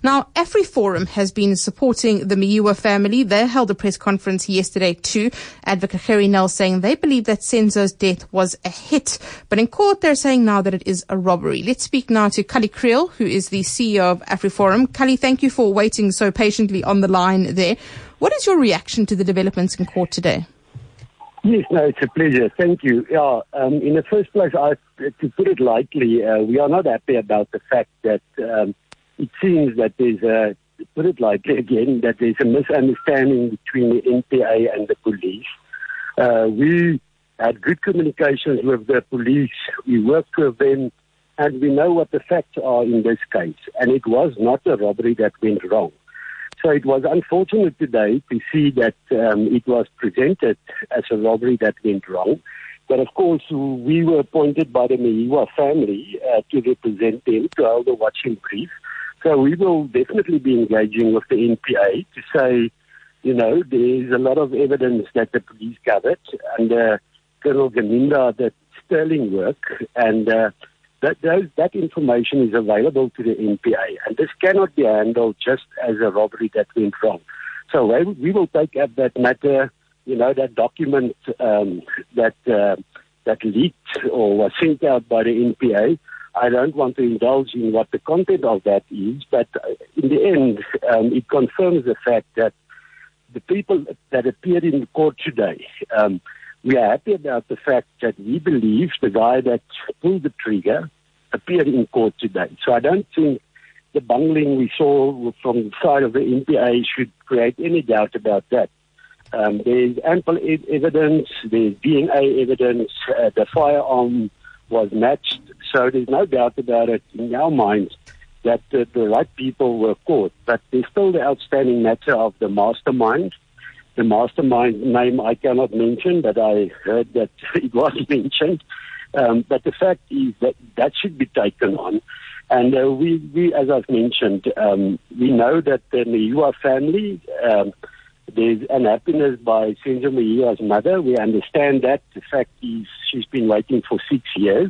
Now, AfriForum has been supporting the Meyiwa family. They held a press conference yesterday too. Advocate Gerrie Nel saying they believe that Senzo's death was a hit. But in court, they're saying now that it is a robbery. Let's speak now to Kali Kriel, who is the CEO of AfriForum. Kali, thank you for waiting so patiently on the line there. What is your reaction to the developments in court today? Yes, no, it's a pleasure. Thank you. Yeah, in the first place, to put it lightly, we are not happy about the fact that it seems that to put it lightly again, that there's a misunderstanding between the NPA and the police. We had good communications with the police. We worked with them, and we know what the facts are in this case. And it was not a robbery that went wrong. So it was unfortunate today to see that it was presented as a robbery that went wrong. But of course, we were appointed by the Meyiwa family to represent them, to hold a watching brief. So we will definitely be engaging with the NPA to say, there's a lot of evidence that the police gathered under Colonel Ganinda, that sterling work, and that information is available to the NPA, and this cannot be handled just as a robbery that went wrong. So we will take up that matter, that document that leaked or was sent out by the NPA. I don't want to indulge in what the content of that is, but in the end, it confirms the fact that the people that appeared in the court today, we are happy about the fact that we believe the guy that pulled the trigger appeared in court today. So I don't think the bungling we saw from the side of the NPA should create any doubt about that. There's ample evidence, there's DNA evidence, the firearm was matched, so there's no doubt about it in our minds that the right people were caught. But there's still the outstanding matter of the mastermind. The mastermind name I cannot mention, but I heard that it was mentioned. But the fact is that should be taken on. And we, as I've mentioned, we know that the Meyiwa family, there's unhappiness by Senzo Meyiwa's mother. We understand that. The fact is she's been waiting for 6 years.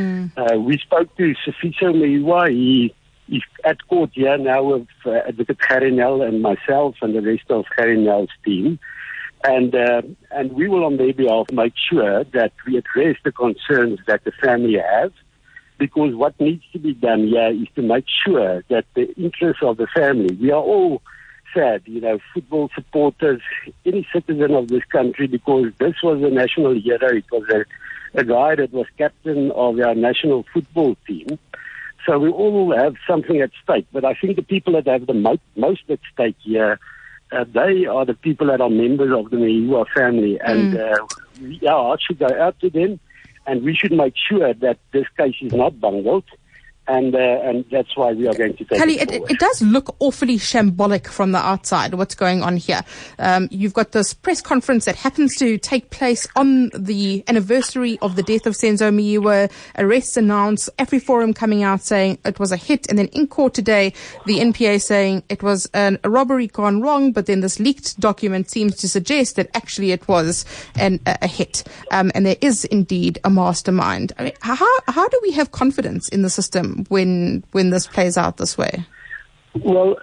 We spoke to Sifiso Meyiwa. He is at court here now with Advocate Gerrie Nel and myself and the rest of Gerrie Nel's team. And we will on their behalf make sure that we address the concerns that the family have, because what needs to be done here is to make sure that the interests of the family, we are all sad, football supporters, any citizen of this country, because this was a national hero. It was a guy that was captain of our national football team. So we all have something at stake. But I think the people that have the most at stake here, they are the people that are members of the Meyiwa family. And our hearts should go out to them, and we should make sure that this case is not bungled. And that's why we are going to take Kali, it forward. It does look awfully shambolic from the outside, what's going on here. You've got this press conference that happens to take place on the anniversary of the death of Senzo Meyiwa. Arrests announced, AfriForum coming out saying it was a hit, and then in court today, the NPA saying it was a robbery gone wrong, but then this leaked document seems to suggest that actually it was a hit. And there is indeed a mastermind. I mean, how do we have confidence in the system when this plays out this way? Well,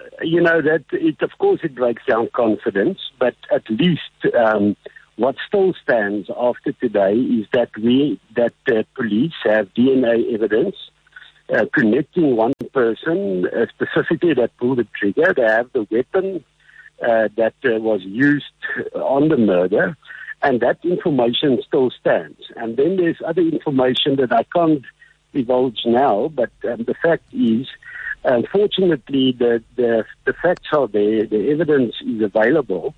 of course it breaks down confidence, but at least what still stands after today is that the police have DNA evidence connecting one person, specifically that pulled the trigger. They have the weapon that was used on the murder, and that information still stands. And then there's other information that I can't divulge now, but the fact is, unfortunately, the facts are there, the evidence is available.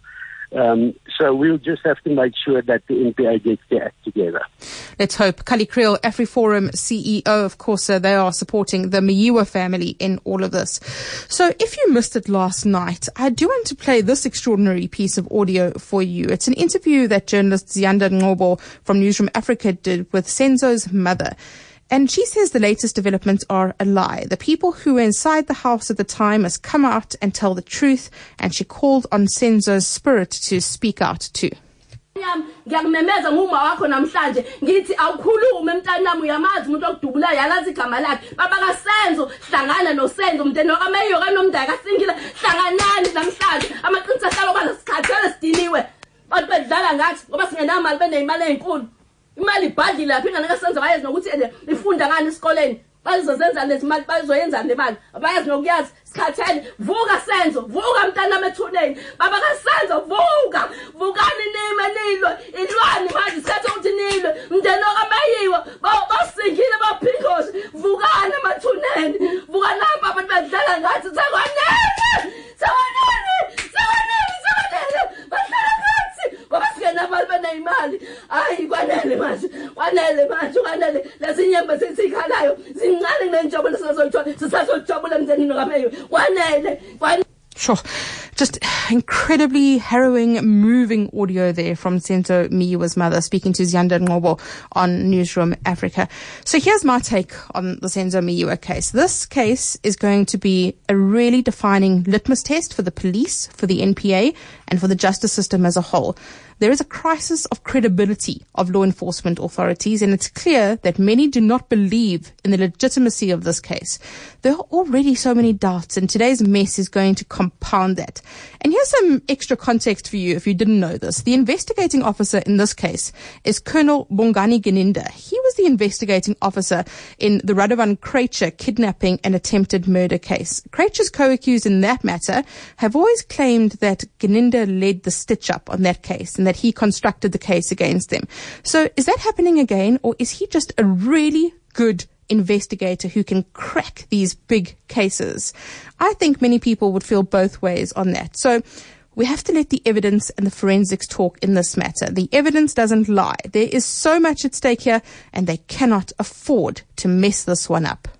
So we'll just have to make sure that the NPA gets their act together. Let's hope. Kali Kriel, AfriForum CEO, of course, they are supporting the Meyiwa family in all of this. So if you missed it last night, I do want to play this extraordinary piece of audio for you. It's an interview that journalist Ziyanda Ngobo from Newsroom Africa did with Senzo's mother. And she says the latest developments are a lie. The people who were inside the house at the time must come out and tell the truth. And she called on Senzo's spirit to speak out too. Ngiyakumemeza nguma wakho namhlanje ngithi awukhulume mntanami uyamazi umuntu okudubula yalazi igama lakhe baba kaSenzo hlangana noSenzo umndeni wakaMeyo kaNomdaka kasingile hlanganani namhlanje amaqiniso ahlala kwazi sikhathele sidiniwe bantu bedlala ngathi ngoba singenamali beneyimali ezinkulu imali ibhadile lapha ingane kaSenzo bayazi nokuthi ifunda ngani esikoleni bazozenza lezimali bazoyenza nemali abayazi nokuyazi sikhathele vuka Senzo vuka mntanami ethuneni baba kaSenzo vukani nime nilwe ilwani manje sikhathe ukuthi nilwe mndeni wakaMeyiwe basingile baphingoshe vukani emathuneni vuka lapha abantu badlala ngathi sekwanele badlala ngathi ngoba singenamali beneyimali hayi kwanele manje lezinyembe sikhalayo zincane kunenjabulo sisazojabula mndenini wakaMeyiwe kwanele. Sure. Just incredibly harrowing, moving audio there from Senzo Meyiwe's mother speaking to Ziyanda Ngobo on Newsroom Africa. So here's my take on the Senzo Meyiwe case. This case is going to be a really defining litmus test for the police, for the NPA, and for the justice system as a whole. There is a crisis of credibility of law enforcement authorities, and it's clear that many do not believe in the legitimacy of this case. There are already so many doubts, and today's mess is going to compound that. And here's some extra context for you if you didn't know this. The investigating officer in this case is Colonel Bongani Gininda. He was the investigating officer in the Radovan Krejcir kidnapping and attempted murder case. Krejcir's co-accused in that matter have always claimed that Gininda led the stitch-up on that case and that he constructed the case against them. So is that happening again, or is he just a really good investigator who can crack these big cases? I think many people would feel both ways on that. So we have to let the evidence and the forensics talk in this matter. The evidence doesn't lie. There is so much at stake here, and they cannot afford to mess this one up.